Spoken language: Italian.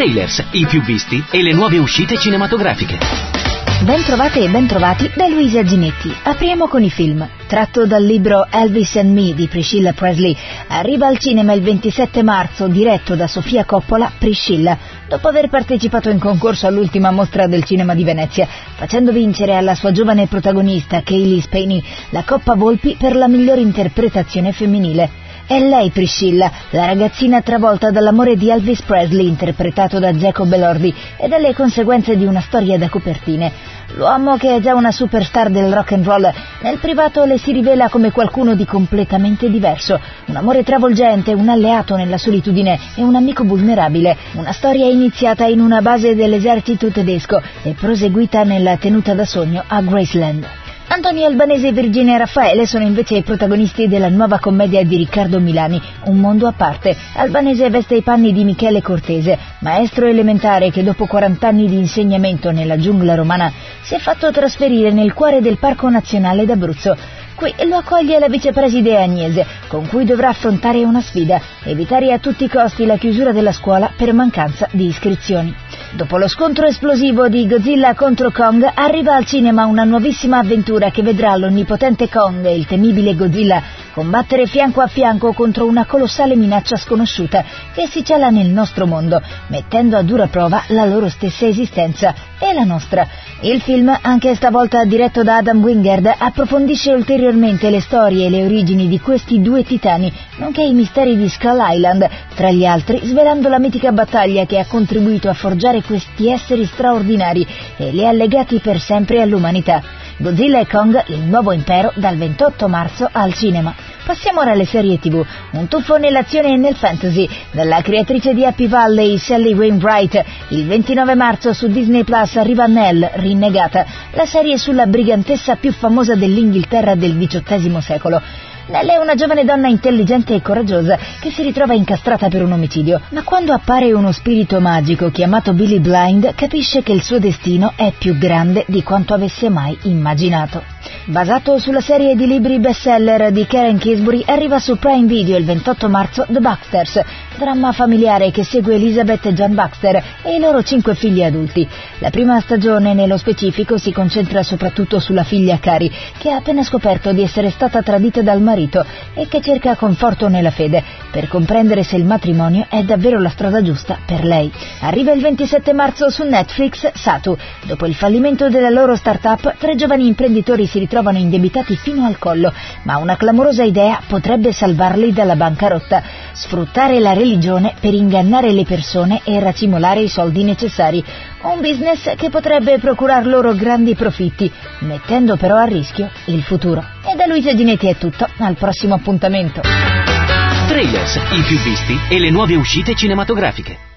Trailers, i più visti e le nuove uscite cinematografiche. Bentrovate e bentrovati da Luisa Ginetti. Apriamo con i film. Tratto dal libro Elvis and Me di Priscilla Presley, arriva al cinema il 27 marzo, diretto da Sofia Coppola, Priscilla, dopo aver partecipato in concorso all'ultima mostra del cinema di Venezia, facendo vincere alla sua giovane protagonista, Cailee Spaeny, la Coppa Volpi per la miglior interpretazione femminile. È lei Priscilla, la ragazzina travolta dall'amore di Elvis Presley, interpretato da Jacob Elordi, e dalle conseguenze di una storia da copertine. L'uomo, che è già una superstar del rock and roll, nel privato le si rivela come qualcuno di completamente diverso. Un amore travolgente, un alleato nella solitudine e un amico vulnerabile. Una storia iniziata in una base dell'esercito tedesco e proseguita nella tenuta da sogno a Graceland. Antonio Albanese e Virginia Raffaele sono invece i protagonisti della nuova commedia di Riccardo Milani, Un mondo a parte. Albanese veste i panni di Michele Cortese, maestro elementare che dopo 40 anni di insegnamento nella giungla romana si è fatto trasferire nel cuore del Parco Nazionale d'Abruzzo. Qui lo accoglie la vicepreside Agnese, con cui dovrà affrontare una sfida: evitare a tutti i costi la chiusura della scuola per mancanza di iscrizioni. Dopo lo scontro esplosivo di Godzilla contro Kong, arriva al cinema una nuovissima avventura che vedrà l'onnipotente Kong e il temibile Godzilla combattere fianco a fianco contro una colossale minaccia sconosciuta che si cela nel nostro mondo, mettendo a dura prova la loro stessa esistenza e la nostra. Il film, anche stavolta diretto da Adam Wingard, approfondisce ulteriormente le storie e le origini di questi due titani, nonché i misteri di Skull Island, tra gli altri svelando la mitica battaglia che ha contribuito a forgiare questi esseri straordinari e li ha legati per sempre all'umanità. Godzilla e Kong, il nuovo impero, dal 28 marzo al cinema. Passiamo ora alle serie TV. Un tuffo nell'azione e nel fantasy, dalla creatrice di Happy Valley, Shelley Wainwright. Il 29 marzo su Disney Plus arriva Nell, Rinnegata, la serie sulla brigantessa più famosa dell'Inghilterra del XVIII secolo. Nell è una giovane donna intelligente e coraggiosa che si ritrova incastrata per un omicidio, ma quando appare uno spirito magico chiamato Billy Blind, capisce che il suo destino è più grande di quanto avesse mai immaginato. Basato sulla serie di libri bestseller di Karen Kingsbury, arriva su Prime Video il 28 marzo The Baxters, dramma familiare che segue Elizabeth e John Baxter e i loro 5 figli adulti. La prima stagione, nello specifico, si concentra soprattutto sulla figlia Carrie, che ha appena scoperto di essere stata tradita dal marito e che cerca conforto nella fede, per comprendere se il matrimonio è davvero la strada giusta per lei. Arriva il 27 marzo su Netflix Satu. Dopo il fallimento della loro start-up, 3 giovani imprenditori si ritrovano indebitati fino al collo, ma una clamorosa idea potrebbe salvarli dalla bancarotta: sfruttare la religione per ingannare le persone e racimolare i soldi necessari. Un business che potrebbe procurar loro grandi profitti, mettendo però a rischio il futuro. E da Luisa Ginetti è tutto, al prossimo appuntamento. Trailers, i più visti e le nuove uscite cinematografiche.